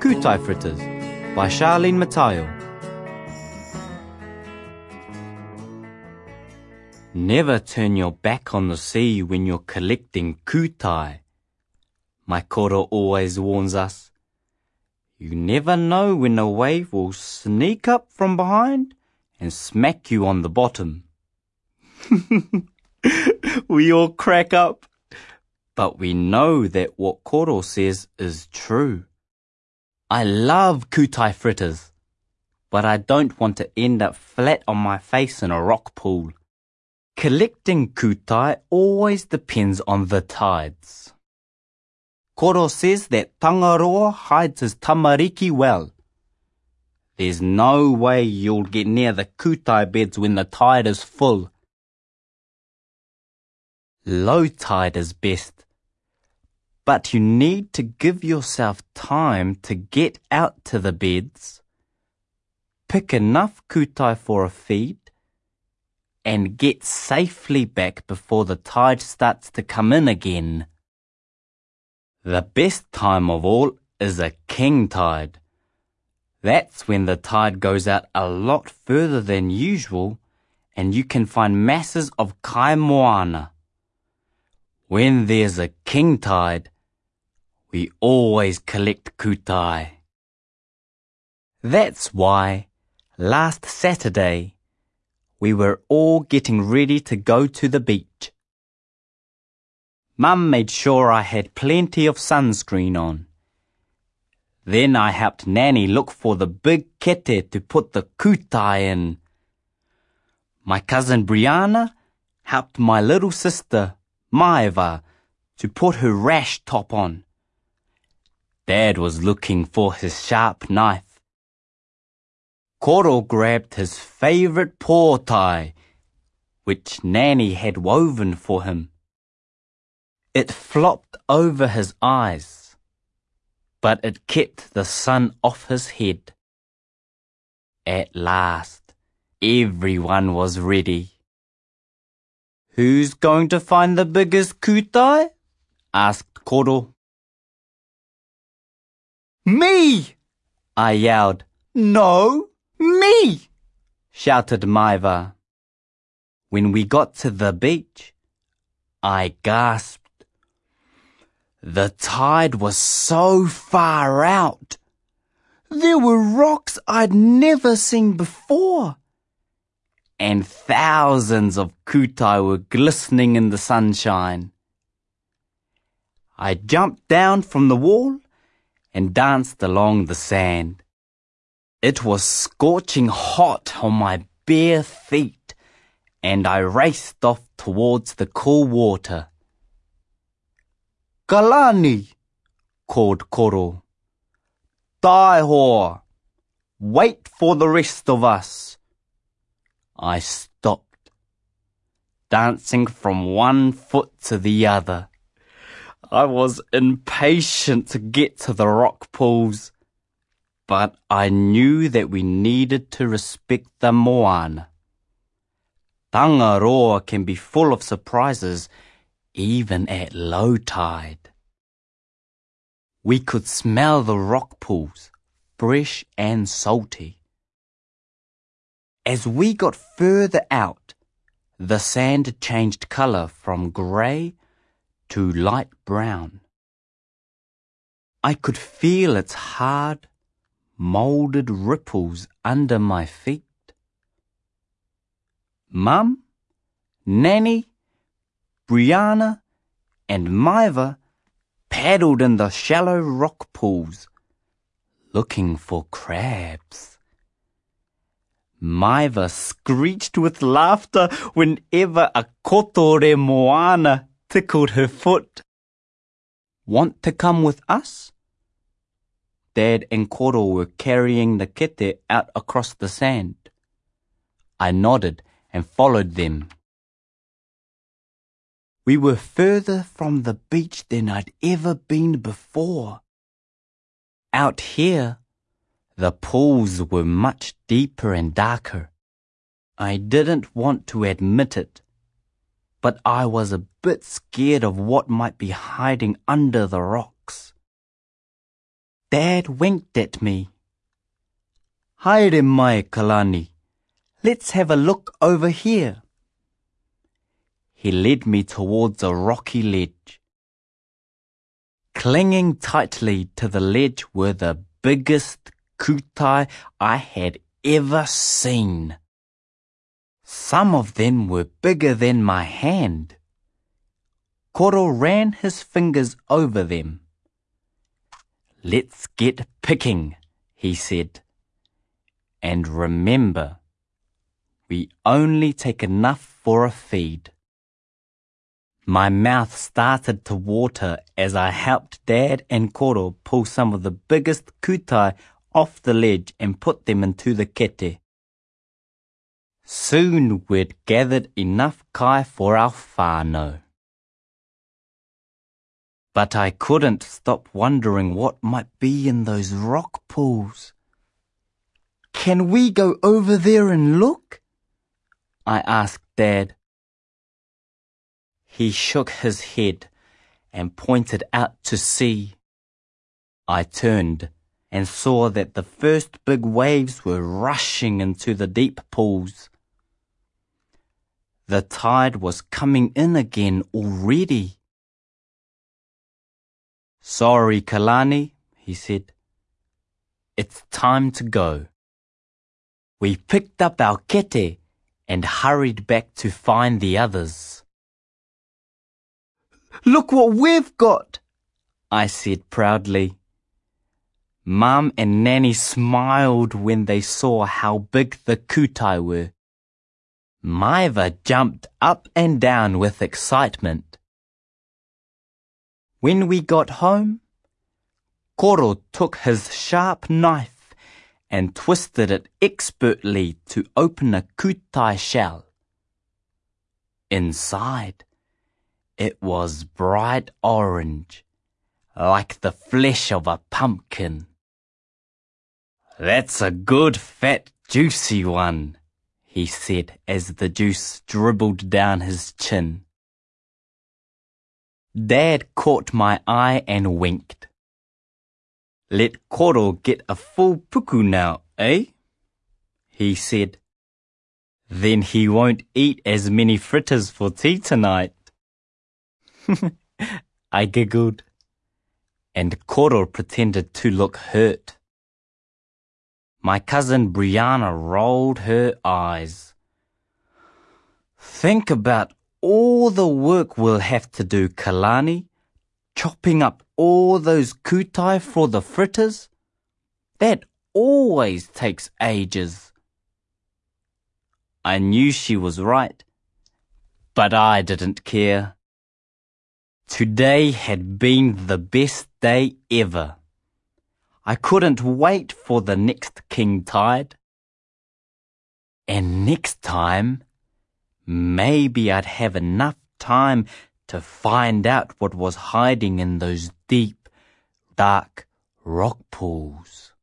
Kutai Fritters by Charlene Matayo. Never turn your back on the sea when you're collecting kutai. My koro always warns us. You never know when a wave will sneak up from behind and smack you on the bottom. We all crack up. But we know that what Koro says is true. I love kutai fritters, but I don't want to end up flat on my face in a rock pool. Collecting kutai always depends on the tides. Koro says that Tangaroa hides his tamariki well. There's no way you'll get near the kutai beds when the tide is full. Low tide is best. But you need to give yourself time to get out to the beds, pick enough kutai for a feed, and get safely back before the tide starts to come in again. The best time of all is a king tide. That's when the tide goes out a lot further than usual and you can find masses of kaimoana. When there's a king tide, we always collect kutai. That's why, last Saturday, we were all getting ready to go to the beach. Mum made sure I had plenty of sunscreen on. Then I helped Nanny look for the big kete to put the kutai in. My cousin Brianna helped my little sister, Maiva, to put her rash top on. Dad was looking for his sharp knife. Koro grabbed his favorite pōtai, which Nanny had woven for him. It flopped over his eyes, but it kept the sun off his head. At last, everyone was ready. Who's going to find the biggest kutai? Asked Koro. Me! I yelled. No, me! Shouted Maiva. When we got to the beach, I gasped. The tide was so far out. There were rocks I'd never seen before. And thousands of kutai were glistening in the sunshine. I jumped down from the wall and danced along the sand. It was scorching hot on my bare feet, and I raced off towards the cool water. Kalani, called Koro. Taihoa, wait for the rest of us. I stopped, dancing from one foot to the other. I was impatient to get to the rock pools, but I knew that we needed to respect the moana. Tangaroa can be full of surprises even at low tide. We could smell the rock pools, fresh and salty. As we got further out, the sand changed colour from grey to light brown. I could feel its hard, moulded ripples under my feet. Mum, Nanny, Brianna, and Maiva paddled in the shallow rock pools, looking for crabs. Maiva screeched with laughter whenever a kotore moana tickled her foot. Want to come with us? Dad and Koro were carrying the kete out across the sand. I nodded and followed them. We were further from the beach than I'd ever been before. Out here, the pools were much deeper and darker. I didn't want to admit it, but I was a bit scared of what might be hiding under the rocks. Dad winked at me. Haere mai, Kalani. Let's have a look over here. He led me towards a rocky ledge. Clinging tightly to the ledge were the biggest kutai I had ever seen. Some of them were bigger than my hand. Koro ran his fingers over them. Let's get picking, he said. And remember, we only take enough for a feed. My mouth started to water as I helped Dad and Koro pull some of the biggest kutai off the ledge and put them into the kete. Soon we'd gathered enough kai for our whānau. But I couldn't stop wondering what might be in those rock pools. Can we go over there and look? I asked Dad. He shook his head and pointed out to sea. I turned and saw that the first big waves were rushing into the deep pools. The tide was coming in again already. Sorry, Kalani, he said. It's time to go. We picked up our kete and hurried back to find the others. Look what we've got, I said proudly. Mum and Nanny smiled when they saw how big the kutai were. Maiva jumped up and down with excitement. When we got home, Koro took his sharp knife and twisted it expertly to open a kutai shell. Inside, it was bright orange, like the flesh of a pumpkin. That's a good, fat, juicy one, he said as the juice dribbled down his chin. Dad caught my eye and winked. Let Koro get a full puku now, eh? He said. Then he won't eat as many fritters for tea tonight. I giggled, and Koro pretended to look hurt. My cousin Brianna rolled her eyes. Think about all the work we'll have to do, Kalani, chopping up all those kutai for the fritters. That always takes ages. I knew she was right, but I didn't care. Today had been the best day ever. I couldn't wait for the next king tide. And next time, maybe I'd have enough time to find out what was hiding in those deep, dark rock pools.